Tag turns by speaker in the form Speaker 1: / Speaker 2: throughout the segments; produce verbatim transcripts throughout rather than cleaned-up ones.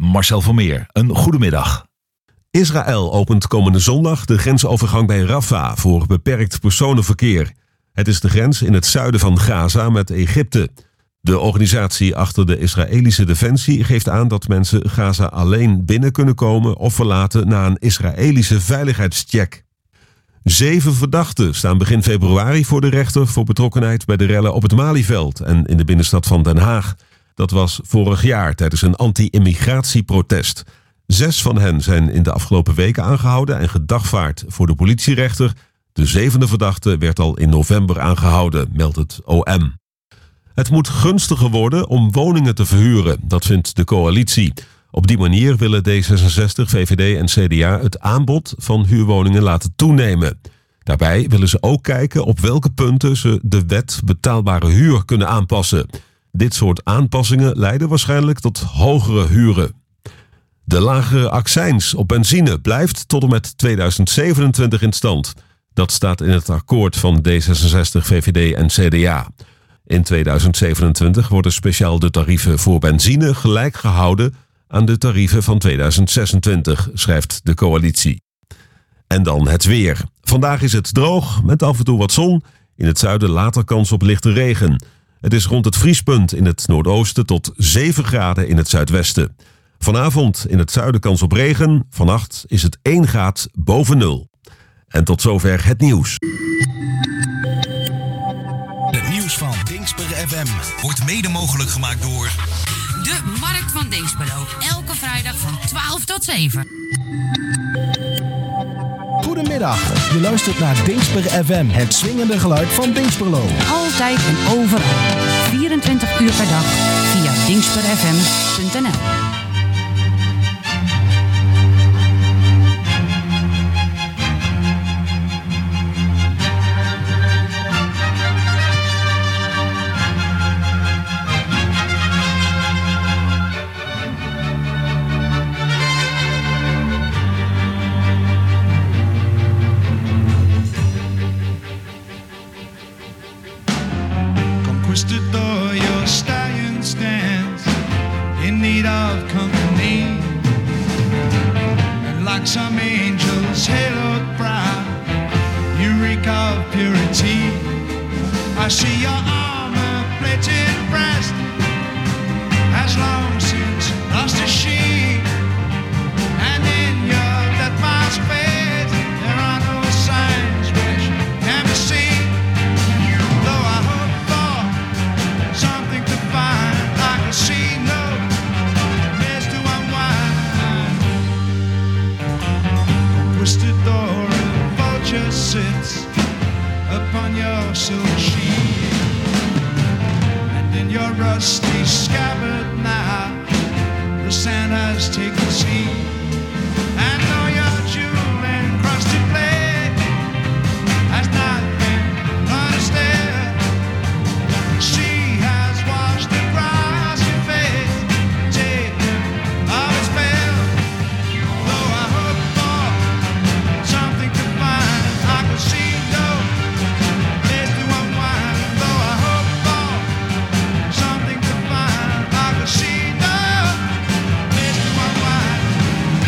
Speaker 1: Marcel Vermeer. Een goedemiddag.
Speaker 2: Israël opent komende zondag de grensovergang bij Rafah voor beperkt personenverkeer. Het is de grens in het zuiden van Gaza met Egypte. De organisatie achter de Israëlische defensie geeft aan dat mensen Gaza alleen binnen kunnen komen of verlaten na een Israëlische veiligheidscheck. Zeven verdachten staan begin februari voor de rechter voor betrokkenheid bij de rellen op het Malieveld en in de binnenstad van Den Haag. Dat was vorig jaar tijdens een anti-immigratieprotest. Zes van hen zijn in de afgelopen weken aangehouden en gedagvaard voor de politierechter. De zevende verdachte werd al in november aangehouden, meldt het O M. Het moet gunstiger worden om woningen te verhuren, dat vindt de coalitie. Op die manier willen D zesenzestig, V V D en C D A het aanbod van huurwoningen laten toenemen. Daarbij willen ze ook kijken op welke punten ze de wet betaalbare huur kunnen aanpassen. Dit soort aanpassingen leiden waarschijnlijk tot hogere huren. De lagere accijns op benzine blijft tot en met tweeduizend zevenentwintig in stand. Dat staat in het akkoord van D zesenzestig, V V D en C D A. In tweeduizend zevenentwintig worden speciaal de tarieven voor benzine gelijk gehouden aan de tarieven van tweeduizend zesentwintig, schrijft de coalitie. En dan het weer. Vandaag is het droog, met af en toe wat zon. In het zuiden later kans op lichte regen. Het is rond het vriespunt in het noordoosten tot zeven graden in het zuidwesten. Vanavond in het zuiden kans op regen. Vannacht is het één graad boven nul. En tot zover het nieuws.
Speaker 3: Het nieuws van Dingsper F M wordt mede mogelijk gemaakt door
Speaker 4: de Markt van Dinxperlo. Elke vrijdag van twaalf tot zeven.
Speaker 5: Goedemiddag, je luistert naar Dingsper F M, het swingende geluid van Dinxperlo.
Speaker 4: Altijd en overal, vierentwintig uur per dag, via dingsper f m punt n l.
Speaker 6: Conquistador, your stallion stands in need of company, and like some angel's haloed brow, you reek of purity. I see your armor-plated breast has long since lost its sheen, and in your death mask face there are no signs which can be seen. Though I hope for something to find, I can see no place to unwind. Conquistador, a vulture sits upon your silver sheet, and in your rusty scabbard now the sand has taken seat. And though your jewel encrusted blade has not been understood, she has washed across your face, taken of its spell. Though I hope for something to find, I can see no place to unwind. Though I hope for something to find, I can see no place to unwind.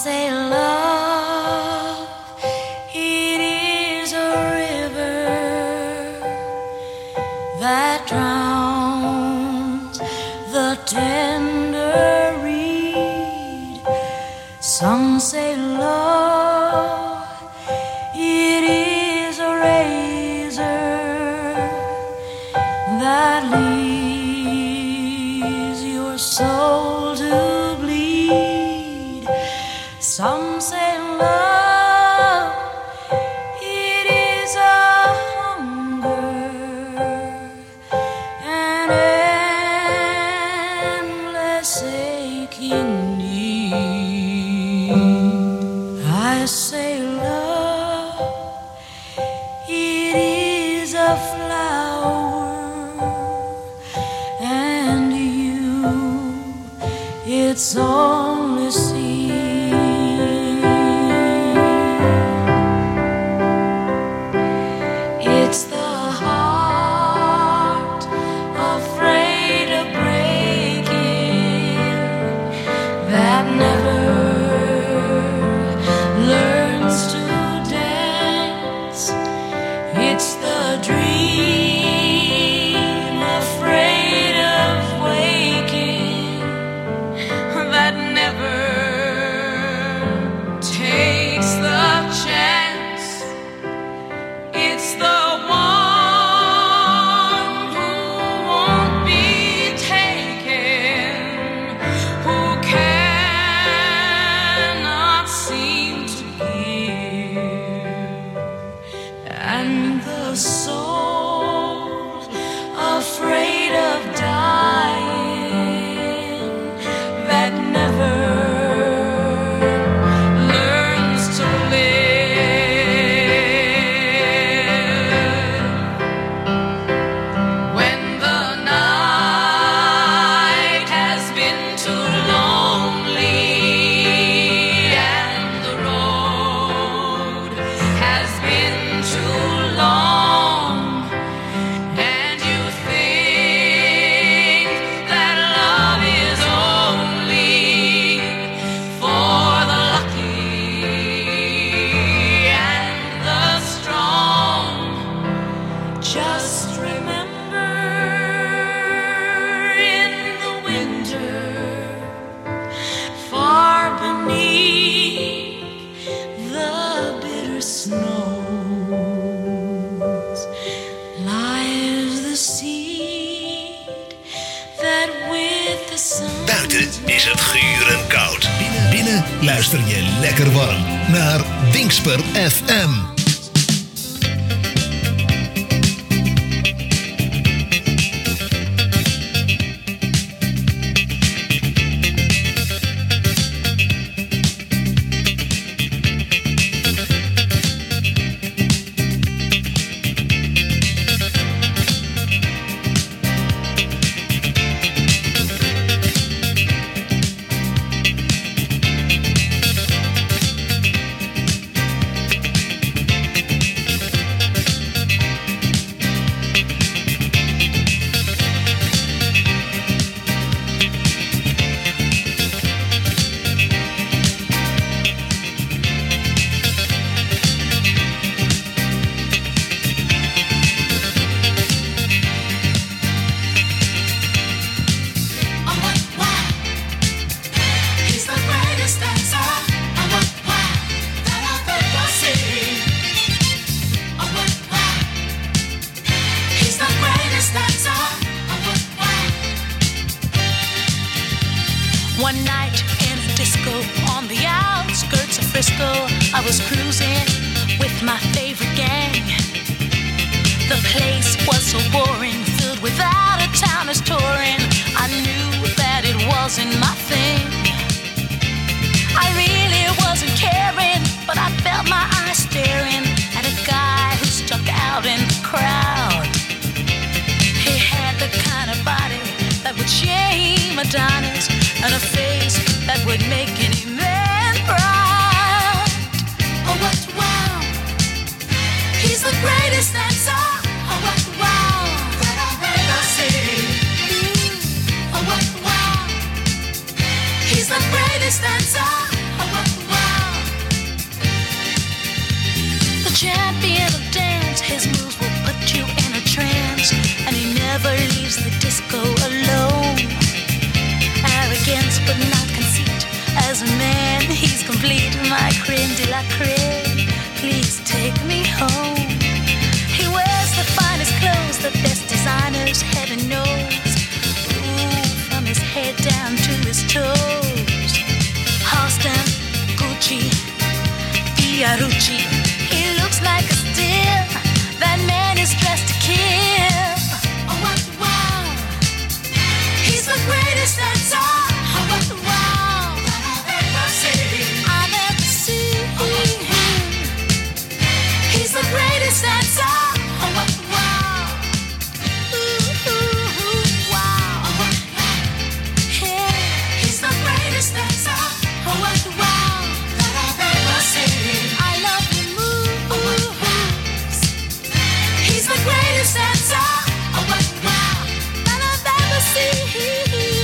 Speaker 7: say love, it is a river that drowns the tender reed. Some say love, it is a razor that leaves your soul to bleed. Some say love, it is a hunger, an endless aching need. I say love, it is a flower, and you, it's only seed. It's the heart afraid of breaking that never learns to dance. It's the dream afraid of waking that never takes the chance. It's the one who won't be taken, who cannot seem to give, and the soul afraid of dying that never learns to live. When the night has been too lonely and the road has been too long, and you think that love is only for the lucky and the strong, just remember in the winter, far beneath the bitter snows, lies the seed that with the sun.
Speaker 3: Buiten is het guur en koud.
Speaker 8: Binnen, binnen luister je lekker warm naar Dingsper F M.
Speaker 7: One night in a disco on the outskirts of Frisco, I was cruising with my favorite gang. The place was so boring, filled with out-of-towners touring. I knew that it wasn't my thing. I really wasn't caring, but I felt my eyes staring at a guy who stuck out in the crowd. He had the kind of body that would shame Adonis, and a face that would make any man proud. Oh, what wow! He's the greatest dancer. Oh, what wow! That I've ever seen. Mm. Oh, what wow! He's the greatest dancer. Oh, what wow! leaves the disco alone. Arrogance but not conceit. As a man, he's complete. My creme de la creme. Please take me home. He wears the finest clothes, the best designers, heaven knows. Ooh, from his head down to his toes. Halston, Gucci, Fiorucci. He looks like a steal. That man is dressed to kill. Oh, what wow! He's the greatest that's all. Oh, what wow! That I've ever seen. I've ever seen. Oh, he's the greatest that's all. Oh, what wow! Ooh, ooh, ooh, wow! Oh, what wow! Yeah, he's the greatest that's all. Oh, what wow! That I've ever seen. I love the moves. He's the greatest that's all. Oh, what wow! That I've ever seen.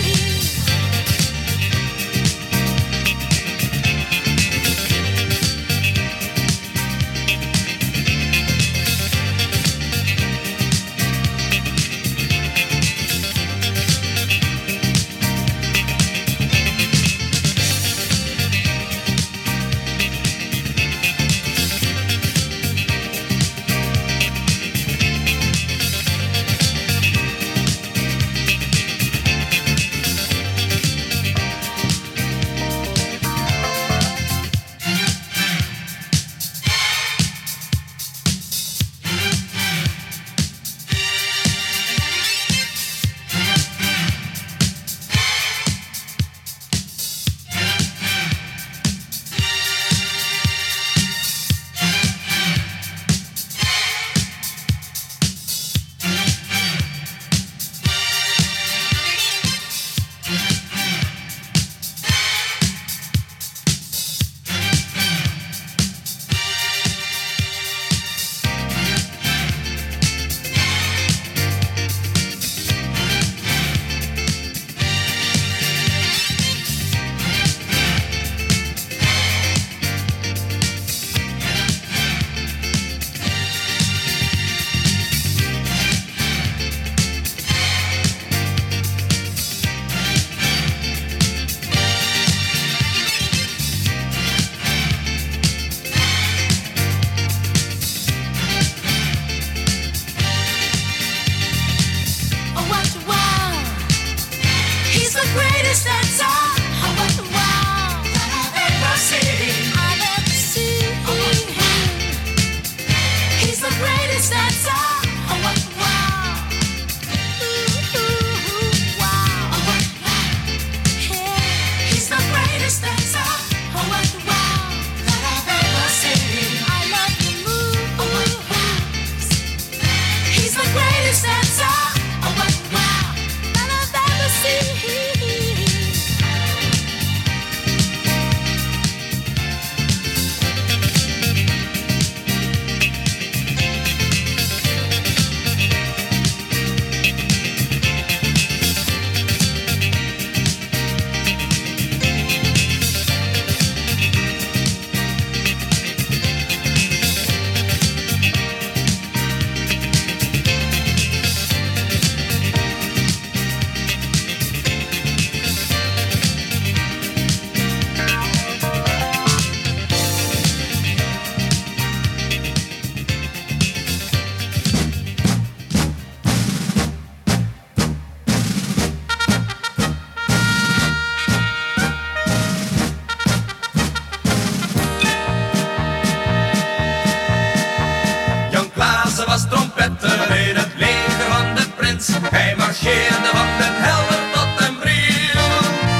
Speaker 9: Hij marcheerde van den Helder tot den Briel.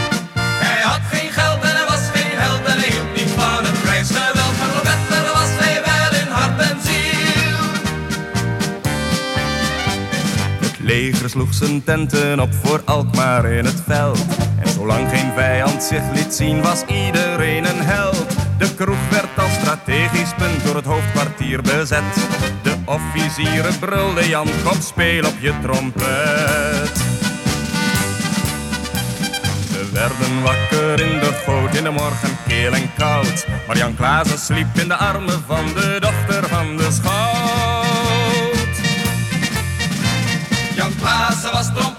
Speaker 9: Hij had geen geld en hij was geen held en hij hield niet van het prijsgeweld. Maar nog beter was hij wel in hart en ziel.
Speaker 10: Het leger sloeg zijn tenten op voor Alkmaar in het veld. En zolang geen vijand zich liet zien was iedereen een held. De kroeg werd als strategisch punt door het hoofdkwartier bezet. De officieren brulden Jan, kom speel op je trompet. Ze werden wakker in de goot in de morgen keel en koud. Maar Jan Klaassen sliep in de armen van de dochter van de schout.
Speaker 9: Jan Klaassen was trompet.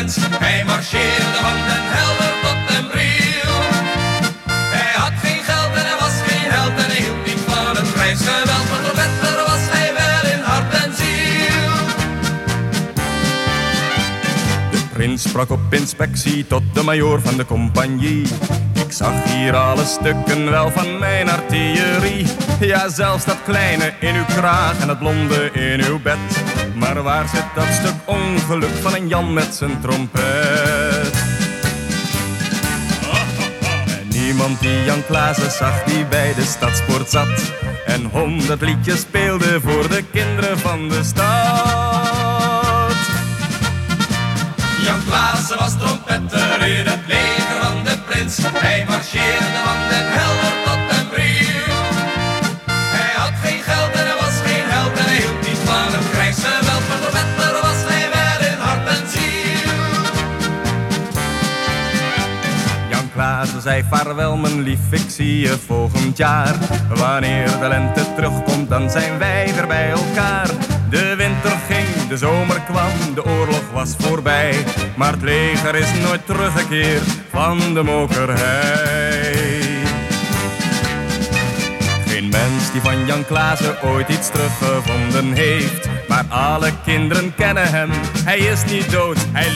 Speaker 9: prins. Hij marcheerde van Den Helder tot Den Briel. Hij had geen geld en hij was geen held en hij hield niet van het krijgsgeweld. Maar trompetter was hij wel in hart en ziel. De prins sprak op inspectie tot de majoor van de compagnie. Ik zag hier alle stukken wel van mijn artillerie. Ja, zelfs dat kleine in uw kraag en dat blonde in uw bed. Maar waar zit dat stuk ongeluk van een Jan met zijn trompet? En niemand die Jan Klaassen zag die bij de stadspoort zat en honderd liedjes speelde voor de kinderen van de stad. Jan Klaassen was trompetter in het leger van de prins. Hij marcheerde van Den Helder tot Den Briel. Hij had geen geld en hij was geen held en hij hield niet van het krijgsgeweld. Maar trompetter was hij wel in hart en ziel. Jan Klaassen zei vaarwel mijn lief, ik zie je volgend jaar. Wanneer de lente terugkomt dan zijn wij weer bij elkaar. De winter ging, de zomer kwam, de oorlog was voorbij. Maar het leger is nooit teruggekeerd van de mokerhei. Geen mens die van Jan Klaassen ooit iets teruggevonden heeft. Maar alle kinderen kennen hem, hij is niet dood, hij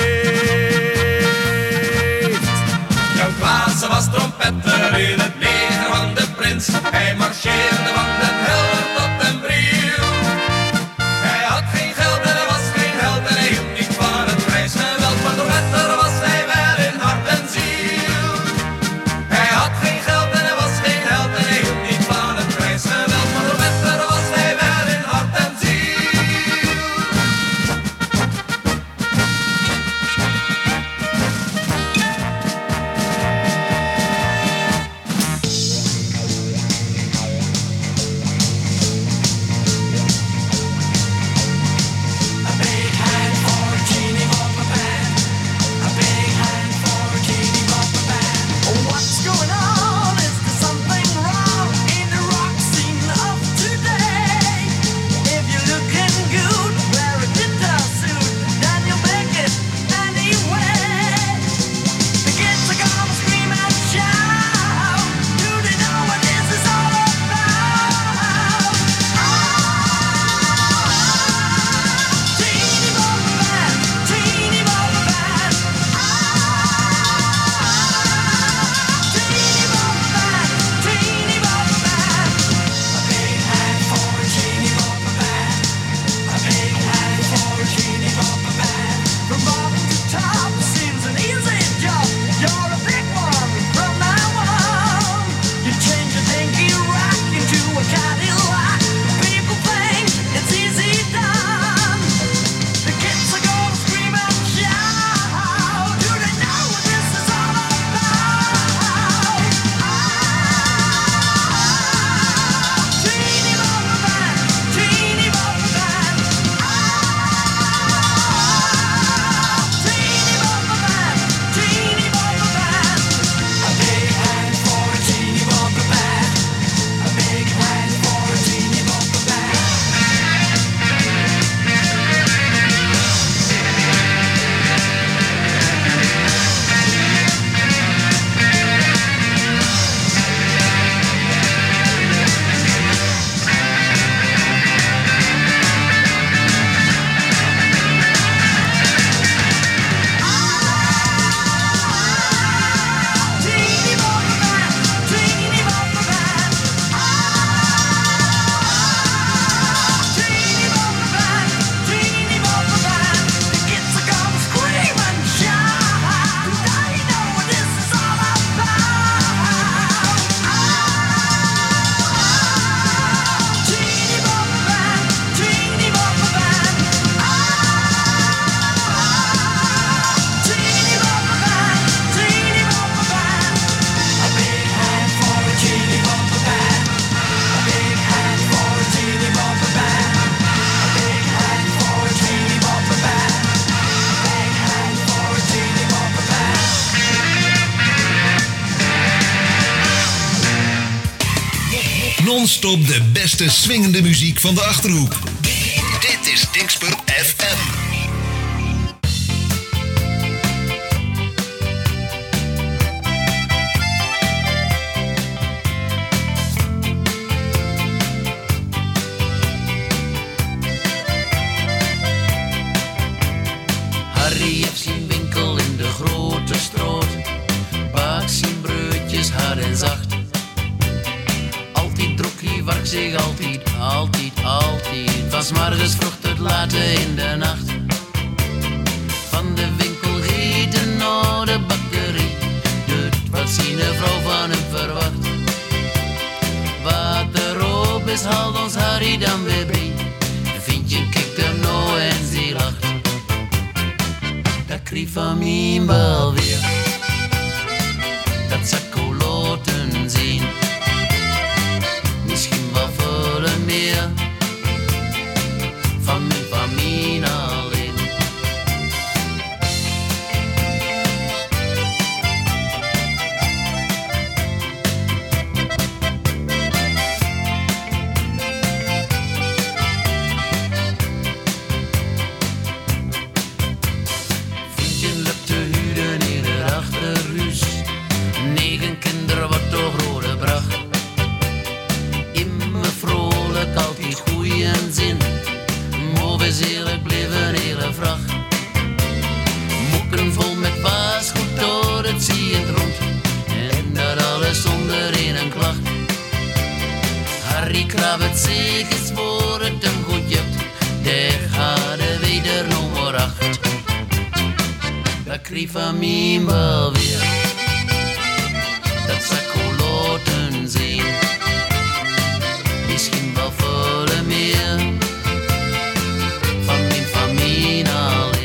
Speaker 9: leeft. Jan Klaassen was trompetter in het leger van de prins. Hij marcheerde van Den Helder tot Den Briel. Hij had geen geld en hij was geen held en hij hield niet van het krijgsgeweld. Maar trompetter was hij wel in hart en ziel. Hij had geen geld en hij was geen held en hij hield niet van het krijgsgeweld. Maar trompetter was hij wel in hart en ziel.
Speaker 8: Non-stop de beste swingende muziek van de Achterhoek. Dit is Dingsper F M.
Speaker 11: Van 's morgens vroeg tot later in de nacht. Van de winkel eten naar de bakkerie. Doet wat zien de vrouw van hem verwacht. Wat er op is, haalt ons Harry dan weer bij. Vind je kikt hem nou en ze lacht. Dat kriegt van mij wel weer. Dat zakoloten zien. Misschien wel vullen meer. Van mijn familie alleen. Vriendje loopt te huren in het achterhuis. Negen kinderen wat toch rode bracht. In me vrolijk altijd goeie en zin. Maar is eerlijk bleven hele vracht. Moeken vol met wasgoed door het ziend rond. En dat alles zonder een klacht. Harry krabbet zich eens voor het hem goed jept. Daar gaat de weder nummer acht. Dat kriegt van mij wel weer. Dat zakoloten zien. Misschien wel vullen meer. Van mijn familie alleen.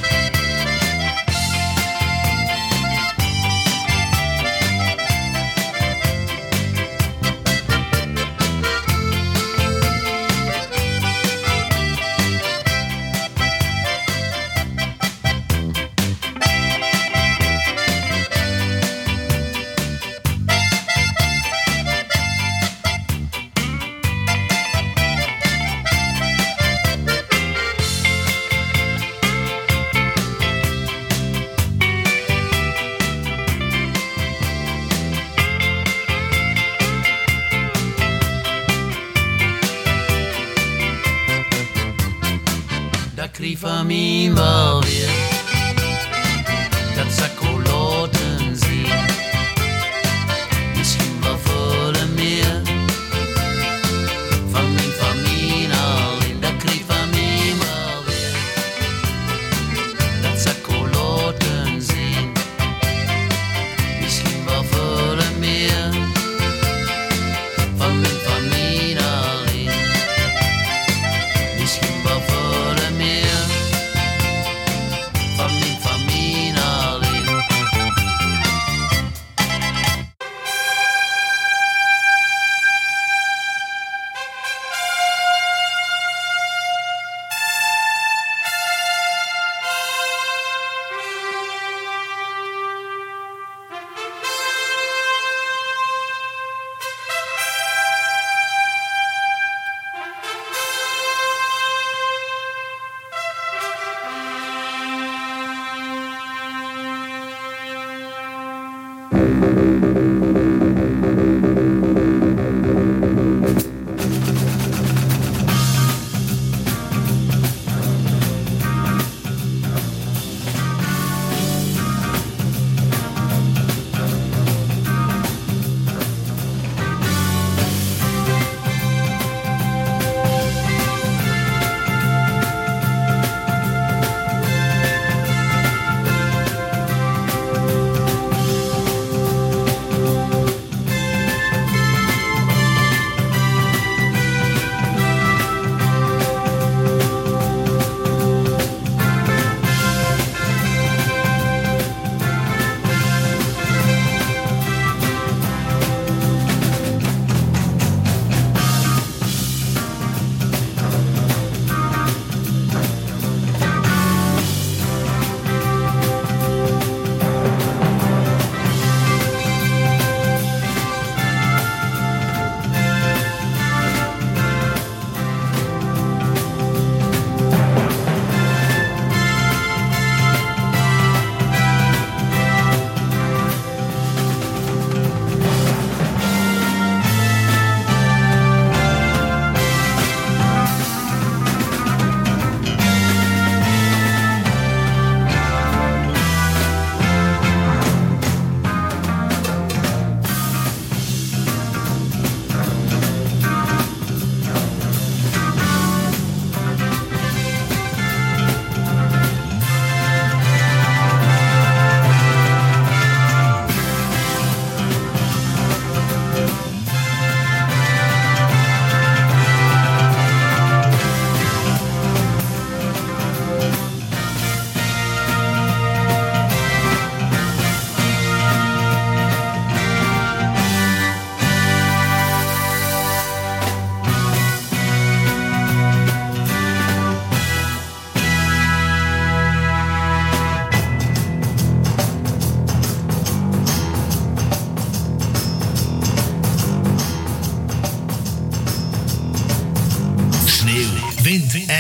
Speaker 11: Dat kriegt van mij wel weer. Dat zakoloten zien. Misschien wel vullen meer. Van mijn familie alleen. Dat kriegt van mij wel weer. Dat zakoloten zien. Misschien wel vullen meer. Van mijn familie alleen. Misschien wel vullen meer. Van mijn familie alleen.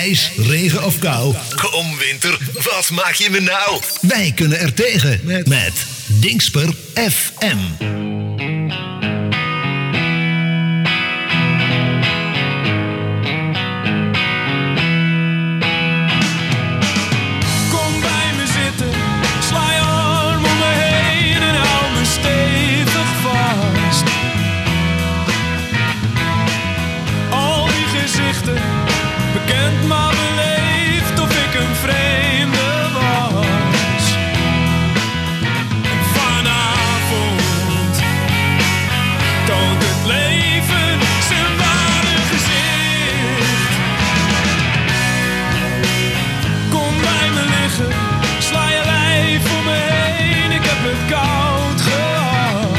Speaker 8: ijs, regen of kou. Kom winter, wat maak je me nou? Wij kunnen er tegen met, met Dingsper F M.
Speaker 6: Bekend maar beleefd of ik een vreemde was. En vanavond toont het leven zijn ware gezicht. Kom bij me liggen, sla je lijf om me heen. Ik heb het koud gehad.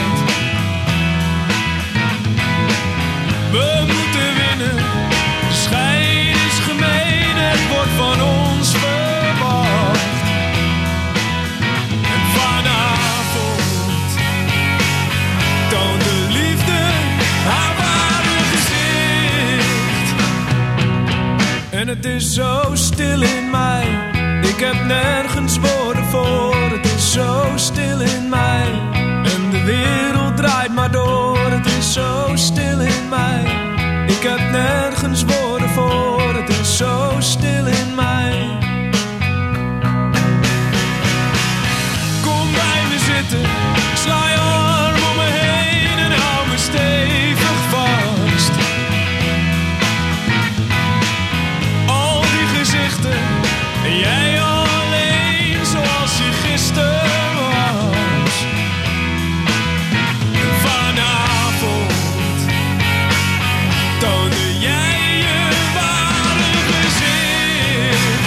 Speaker 6: We moeten winnen, de schijn is gemeen, het wordt van ons verwacht. En vanavond toont de liefde haar ware gezicht. En het is zo stil in mij, ik heb nergens woorden voor. Het is zo stil in mij en de wereld draait maar door. Het is zo stil in mij, ik heb nergens woorden voor. Het is zo stil in mij. Kom bij me zitten, sla je arm om me heen en hou me stevig vast. Al die gezichten en jij alleen zoals je gisteren was. En vanavond toonde jij je ware gezicht.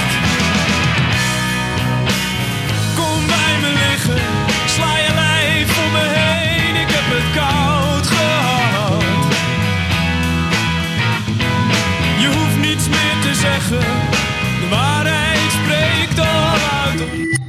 Speaker 6: Kom bij me liggen, sla je lijf om me heen. Ik heb het koud gehad. Je hoeft niets meer te zeggen, de waarheid spreekt al uit.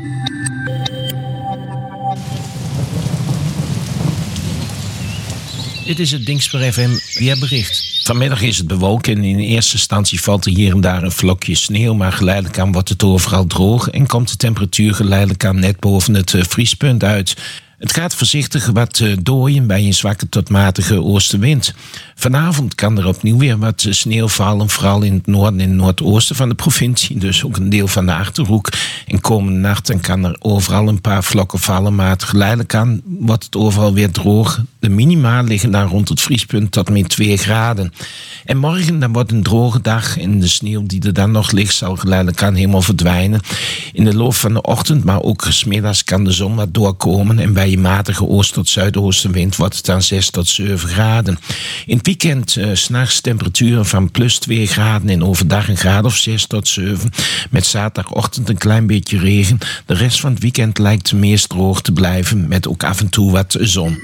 Speaker 12: Dit is het Dingsper F M weerbericht. Vanmiddag is het bewolkt en in eerste instantie valt er hier en daar een vlokje sneeuw, maar geleidelijk aan wordt het overal droog en komt de temperatuur geleidelijk aan net boven het vriespunt uit. Het gaat voorzichtig wat dooien bij een zwakke tot matige oostenwind. Vanavond kan er opnieuw weer wat sneeuw vallen, vooral in het noorden en noordoosten van de provincie, dus ook een deel van de Achterhoek. En komende nacht dan kan er overal een paar vlokken vallen, maar geleidelijk aan wordt het overal weer droog. De minima liggen daar rond het vriespunt tot min twee graden. En morgen dan wordt een droge dag en de sneeuw die er dan nog ligt zal geleidelijk aan helemaal verdwijnen. In de loop van de ochtend, maar ook 's middags kan de zon wat doorkomen en bij een matige oost- tot zuidoostenwind wordt het dan zes tot zeven graden. In het weekend uh, 's nachts temperaturen van plus twee graden en overdag een graad of zes tot zeven. Met zaterdagochtend een klein beetje regen. De rest van het weekend lijkt meest droog te blijven met ook af en toe wat zon.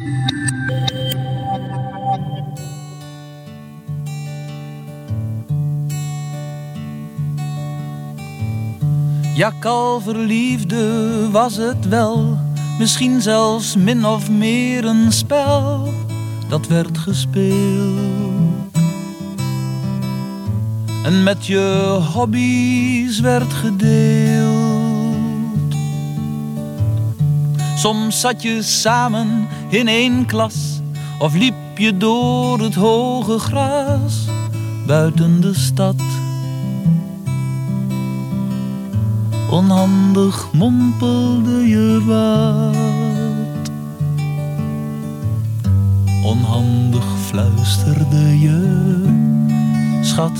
Speaker 13: Ja, kalverliefde was het wel, misschien zelfs min of meer een spel dat werd gespeeld. En met je hobby's werd gedeeld. Soms zat je samen in één klas of liep je door het hoge gras buiten de stad. Onhandig mompelde je wat. Onhandig fluisterde je, schat.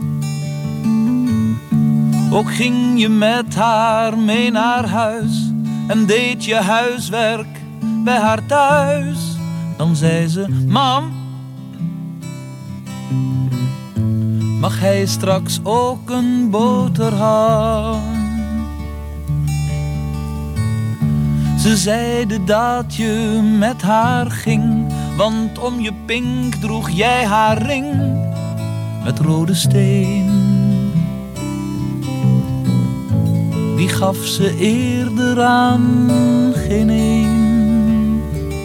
Speaker 13: Ook ging je met haar mee naar huis en deed je huiswerk bij haar thuis. Dan zei ze, mam, mag hij straks ook een boterham? Ze zeiden dat je met haar ging, want om je pink droeg jij haar ring met rode steen. Die gaf ze eerder aan geen een.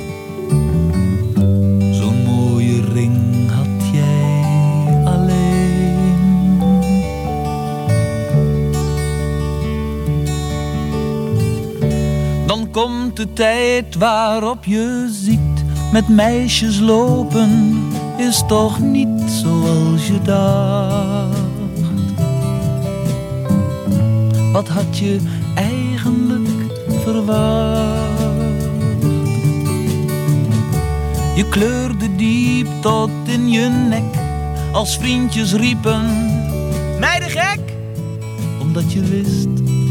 Speaker 13: Zo'n mooie ring had jij alleen. Dan komt de tijd waarop je ziet, met meisjes lopen is toch niet zoals je dacht. Wat had je eigenlijk verwacht? Je kleurde diep tot in je nek, als vriendjes riepen, meiden gek, omdat je wist,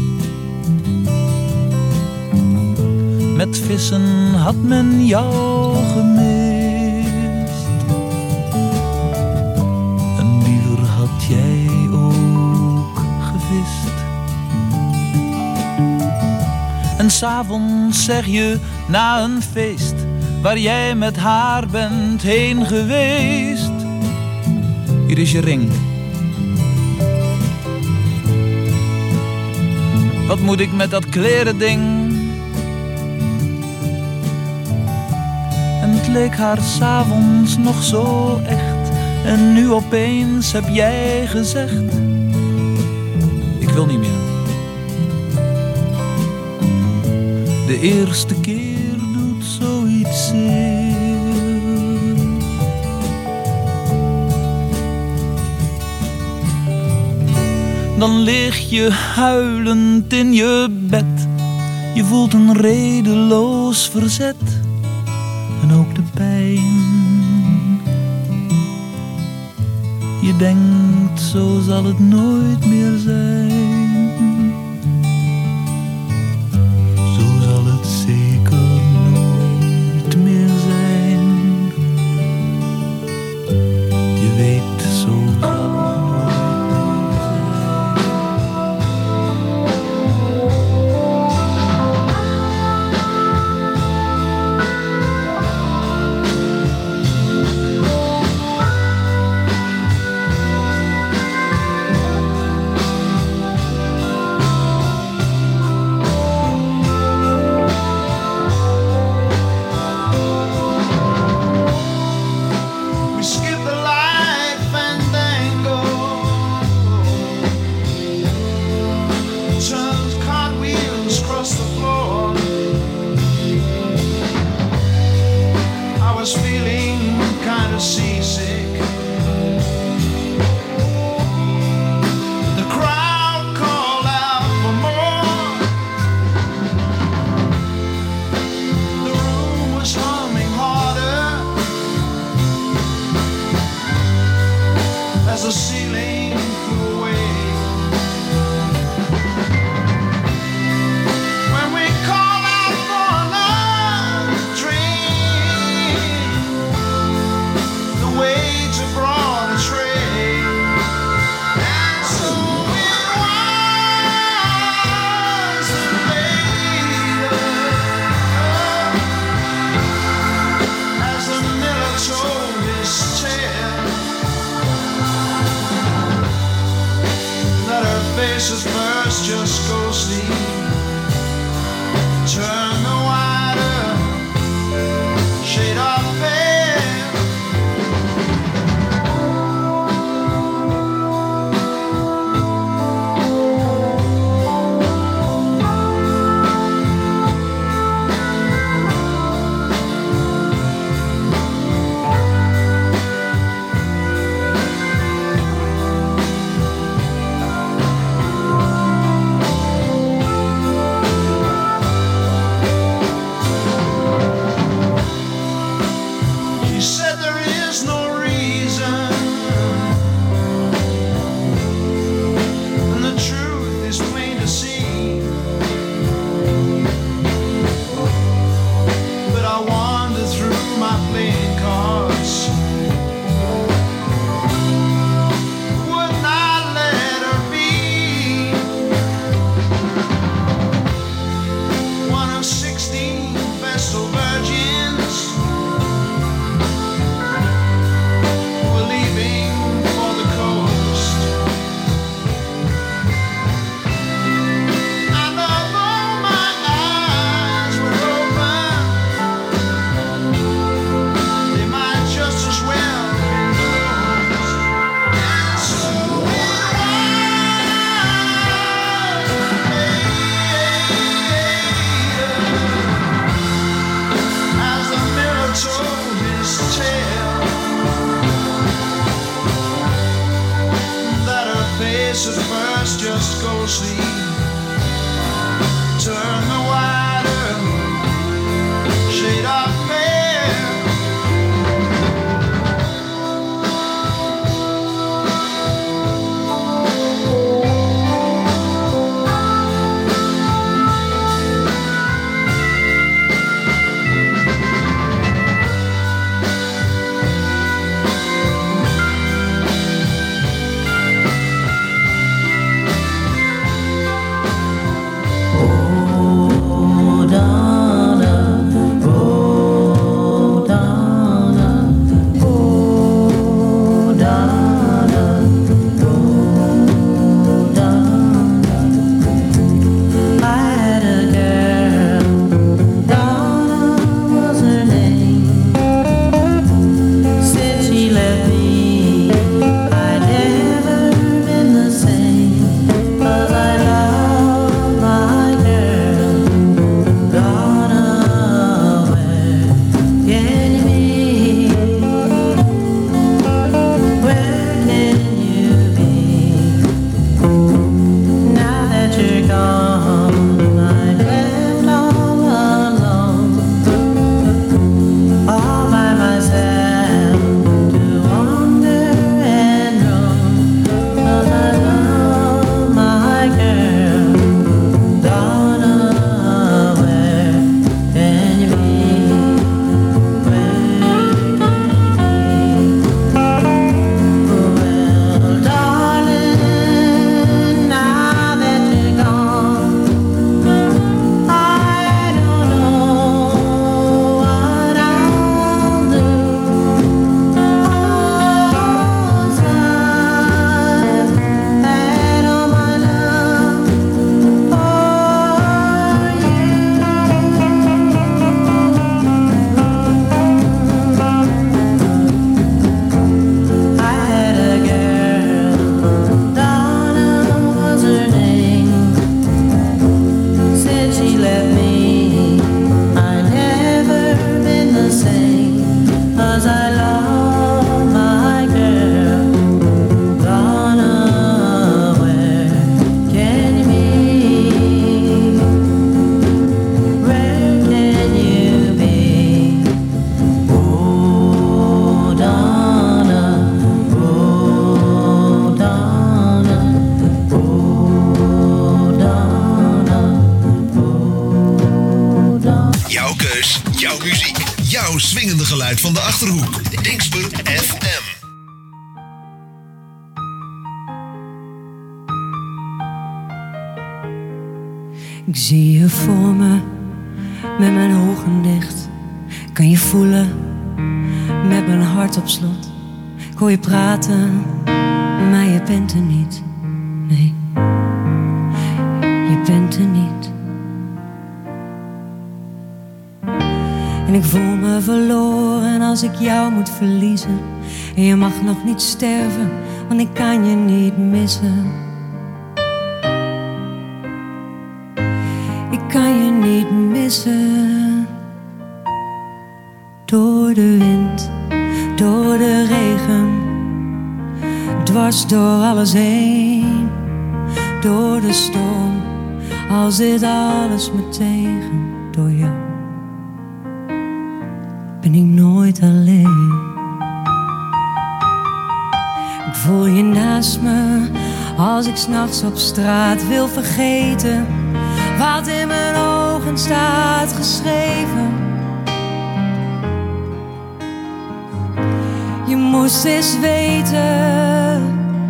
Speaker 13: met vissen had men jou gemist. En liever had jij ook gevist. En 's avonds zeg je na een feest, waar jij met haar bent heen geweest, hier is je ring. Wat moet ik met dat klerending? En het leek haar 's avonds nog zo echt, en nu opeens heb jij gezegd, ik wil niet meer. De eerste keer doet zoiets zeer. Dan lig je huilend in je bed, je voelt een redeloos verzet en ook de pijn. Je denkt, zo zal het nooit meer zijn.
Speaker 6: sea. Turn the water shade of fair.
Speaker 8: Van de Achterhoek, Dingsper F M.
Speaker 14: Ik zie je voor me, met mijn ogen dicht. Kan je voelen, met mijn hart op slot. Ik hoor je praten, maar je bent er niet. Nee, je bent er niet. En ik voel me verloren als ik jou moet verliezen. En je mag nog niet sterven, want ik kan je niet missen. Ik kan je niet missen. Door de wind, door de regen, dwars door alles heen. Door de storm, als dit alles me tegen. Door jou ben ik nooit alleen. Ik voel je naast me, als ik 's nachts op straat wil vergeten wat in mijn ogen staat geschreven. Je moest eens weten.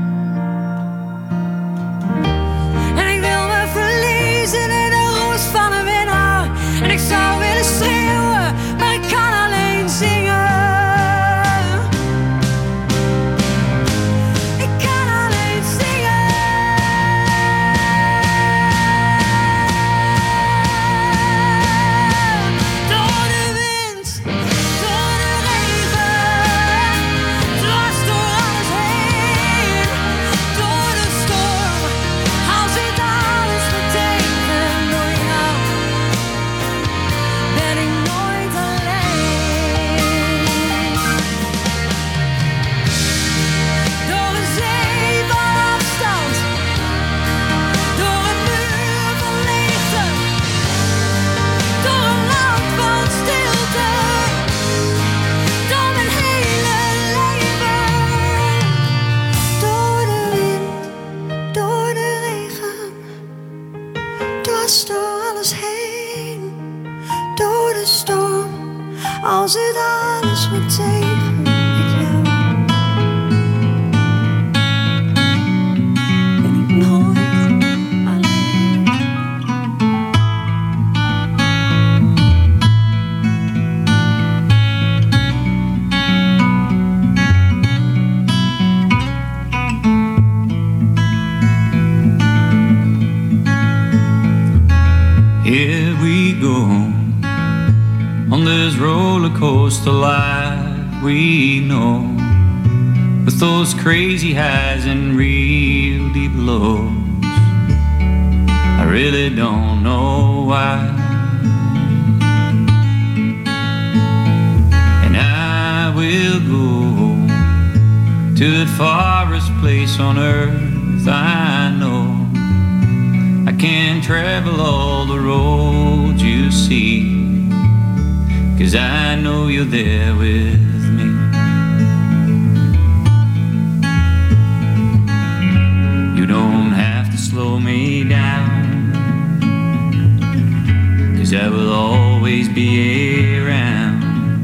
Speaker 14: En ik wil me verliezen in de roes van een winnaar. En ik zou willen schreeuwen, maar ik kan alleen zingen. Ik kan alleen zingen. Door de wind, door de regen, dwars door alles heen. Als het alles wat tegen met jou, ben ik nooit alleen.
Speaker 13: Here we go on this roller coaster life we know, with those crazy highs and real deep lows. I really don't know why, and I will go to the farthest place on earth I know. I can't travel all the roads you see, 'cause I know you're there with me. You don't have to slow me down, 'cause I will always be around.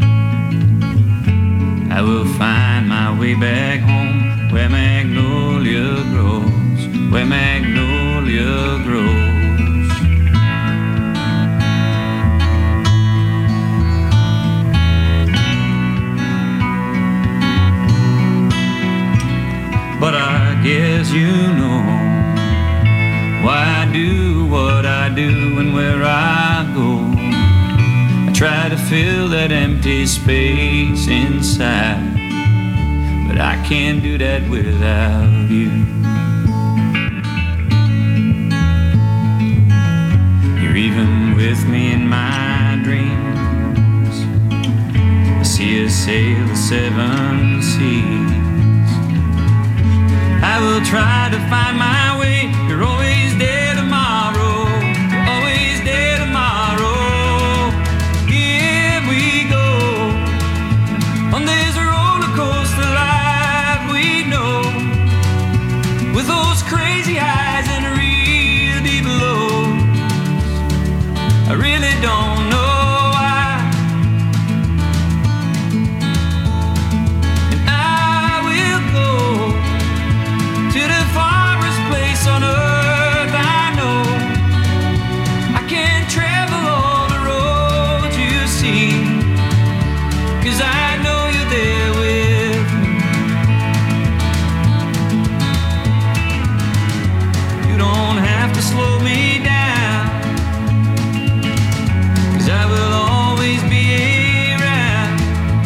Speaker 13: I will find my way back home, where magnolia grows, where magnolia grows. But I guess you know why I do what I do and where I go. I try to fill that empty space inside, but I can't do that without you. You're even with me in my dreams. I see us sail the seven seas. I will try to find my way. You're always there tomorrow. You're always there tomorrow. Here we go on this roller coaster life we know, with those crazy highs and real deep lows. I really don't know why, and I will go to the farthest place on earth I know. I can't travel all the roads you see, 'cause I know you're there with me. You don't have to slow me down, 'cause I will always be around.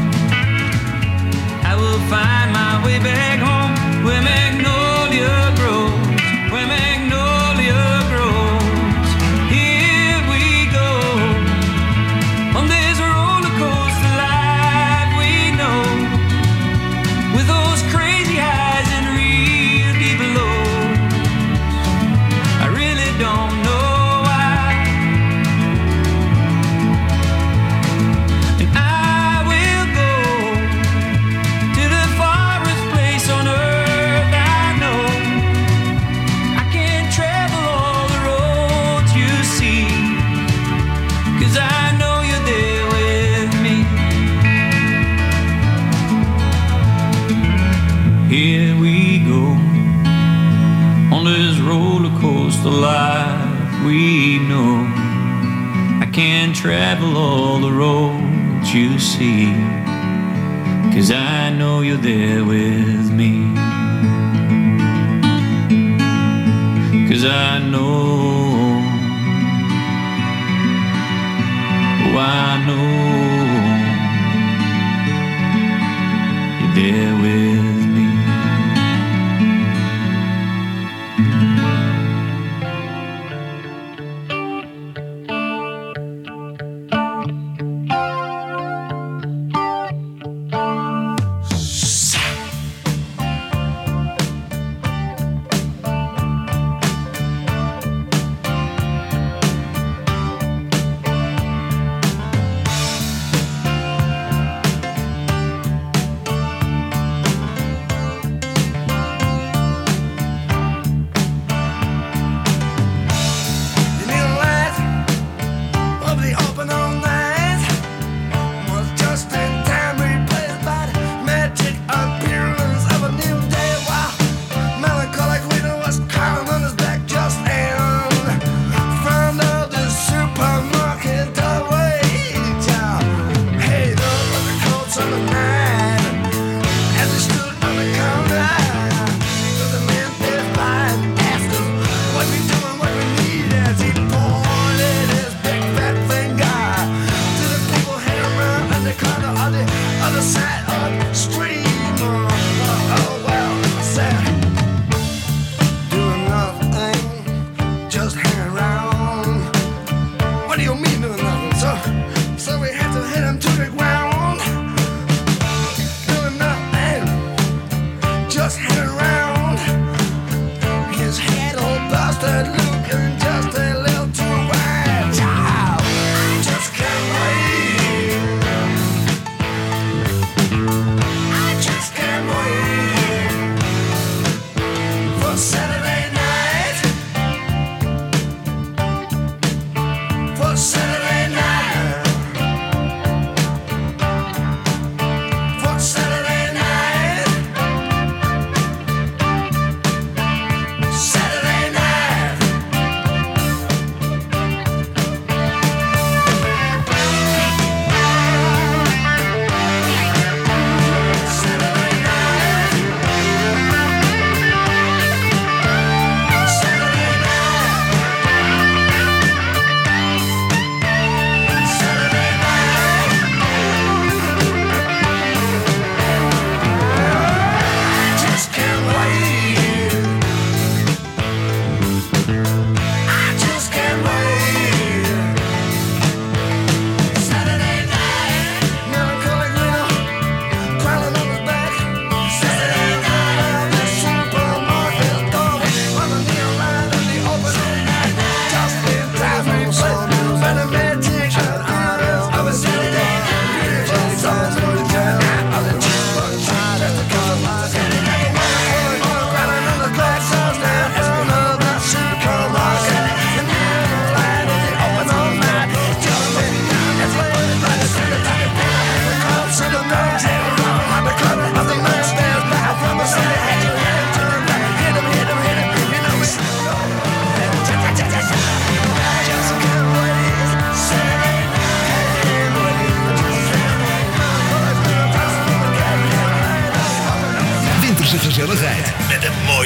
Speaker 13: I will find my way back home, where magnolia grows, where magnolia grows. Here we go on this roller coaster life we know, with those crazy highs and real deep lows. I really don't know why, and I will go to the farthest place on earth I know. I can't travel all the roads you see, 'cause I know you're there with me. Here we go on this roller coaster life we know. I can't travel all the roads you see, 'cause I know you're there with me. 'Cause I know, oh I know you're there with me.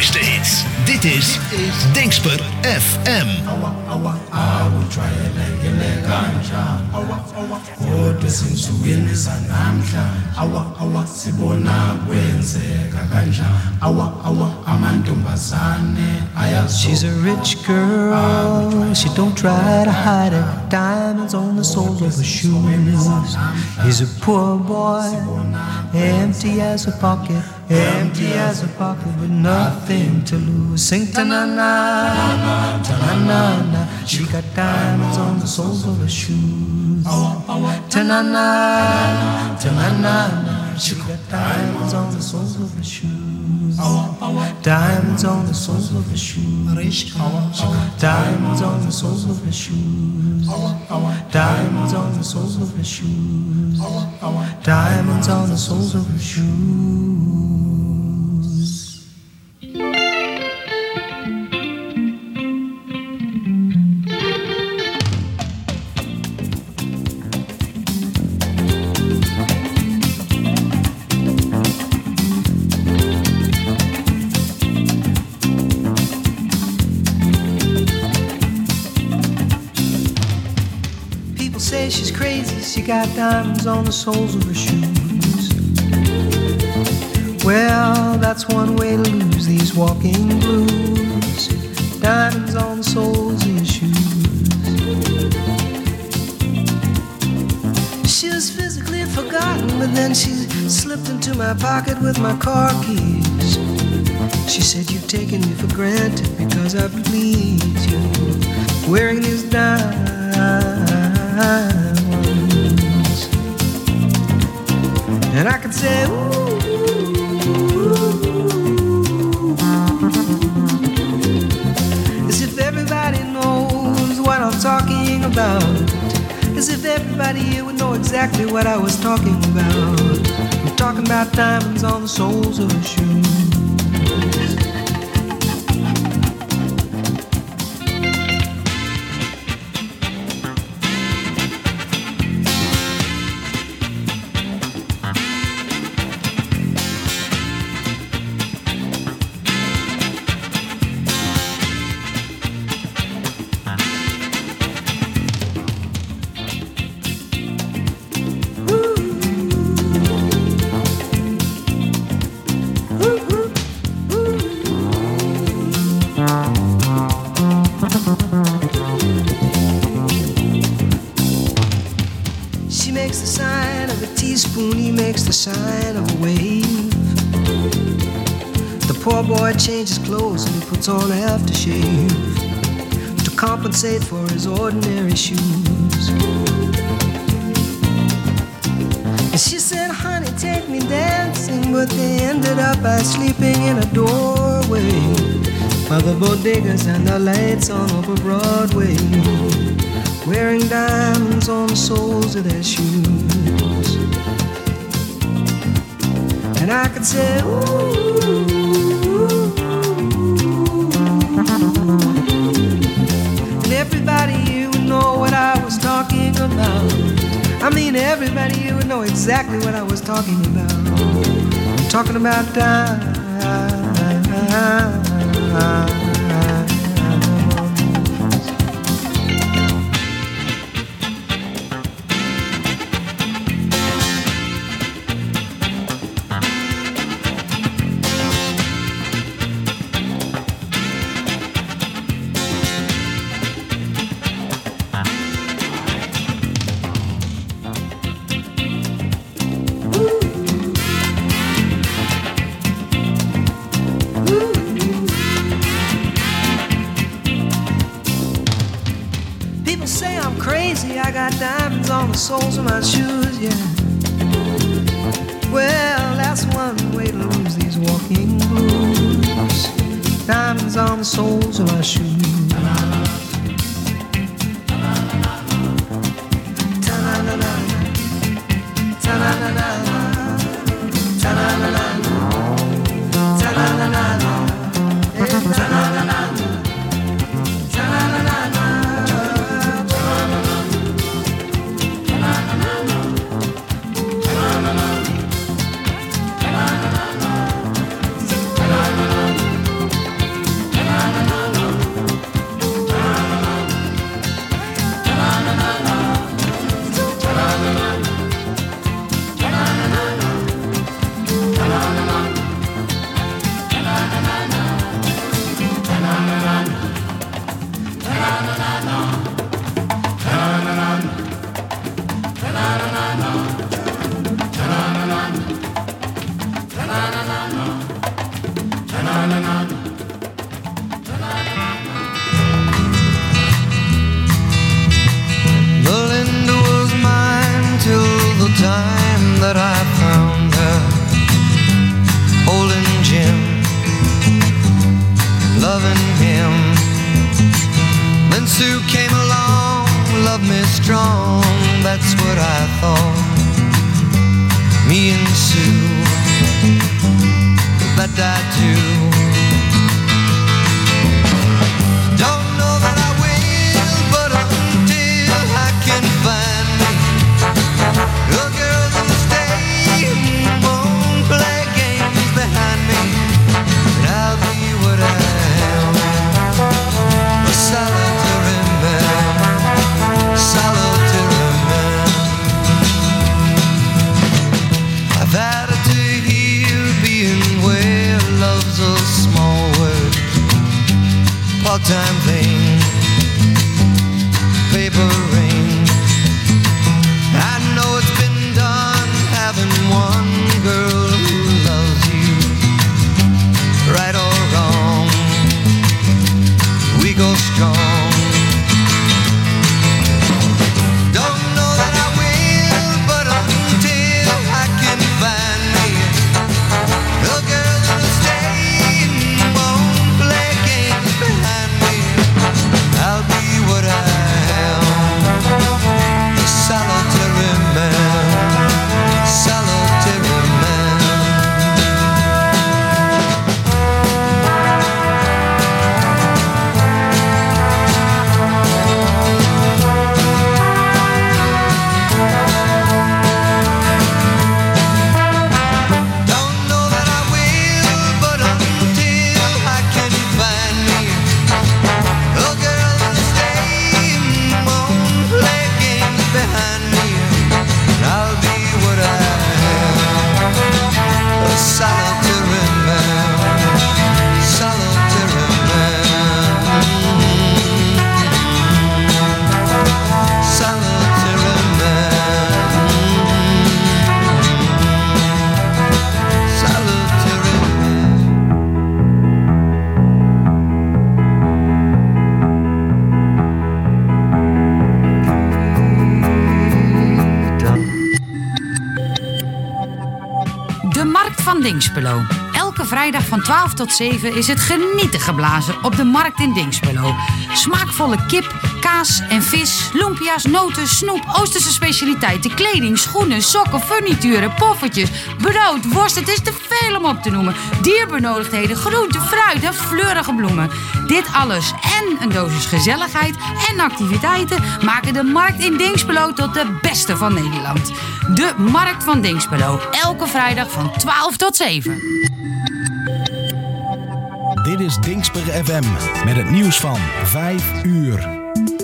Speaker 8: steeds. Dit is Dingsper F M.
Speaker 15: Kodwa sinsukwini sanamhla awa awa sibona kwenzeka kanjani awa awa amantombazane ayazo.
Speaker 16: She's a rich girl, she don't try to hide it. Diamonds on the soles of her shoes. He's a poor boy, empty as a pocket, empty as a pocket with nothing to lose. Sing ta-na-na, ta-na-na-na. She got diamonds on the soles of her shoes. Ta-na-na, ta-na-na-na. She got diamonds on the soles of her shoes. Diamonds on the soles of her shoes. Diamonds on the soles of her shoes. Diamonds on the soles of her shoes. Diamonds on the soles of her shoes. She's crazy, she got diamonds on the soles of her shoes. Well, that's one way to lose these walking blues. Diamonds on the soles of your shoes. She was physically forgotten, but then she slipped into my pocket with my car keys. She said, you've taken me for granted because I please you. Wearing these diamonds. And I could say, ooh, as if everybody knows what I'm talking about. As if everybody here would know exactly what I was talking about. I'm talking about diamonds on the soles of her shoes. Sign of a wave. The poor boy changes clothes and he puts on aftershave to compensate for his ordinary shoes. And she said, honey, take me dancing, but they ended up by sleeping in a doorway by the bodegas and the lights on over Broadway, wearing diamonds on the soles of their shoes. And I could say, ooh, and everybody here would know what I was talking about. I mean, everybody here would know exactly what I was talking about. I'm talking about time. Soles of my shoes, yeah. Well, that's one way to lose these walking blues. Diamonds on the soles of my shoes. came along, loved me strong, that's what I thought. Me and Sue, that I do. Don't know that I will, but until I can find me a girl that'll stay and won't play games behind me, and I'll be what I am, a solitary man, solitary man. I've had it to hear being where love's a small word, part-time thing, paper ring. I know it's been done having one girl who loves you, right or wrong, we go strong. Don't know that I will, but until I can find me a girl that'll stay and won't play games behind me, I'll be what I am, a solitary man, solitary man. Don't know that I will, but until I can find me a girl that'll stay and won't play games behind me, I'll be what I am, a solitary man, solitary man, solitary man, solitary man.
Speaker 4: De Markt van Dinxperlo. Elke vrijdag van twaalf tot zeven is het genieten geblazen op de markt in Dinxperlo. Smaakvolle kip, kaas en vis, lumpia's, noten, snoep, Oosterse specialiteiten, kleding, schoenen, sokken, furnituren, poffertjes, brood, worst. Het is te veel om op te noemen. Dierbenodigdheden, groenten, fruit en fleurige bloemen. Dit alles en een dosis gezelligheid en activiteiten maken de markt in Dinxperlo tot de beste van Nederland. De Markt van Dinxperlo. Elke vrijdag van twaalf tot zeven.
Speaker 5: Dit is Dinxper F M met het nieuws van vijf uur.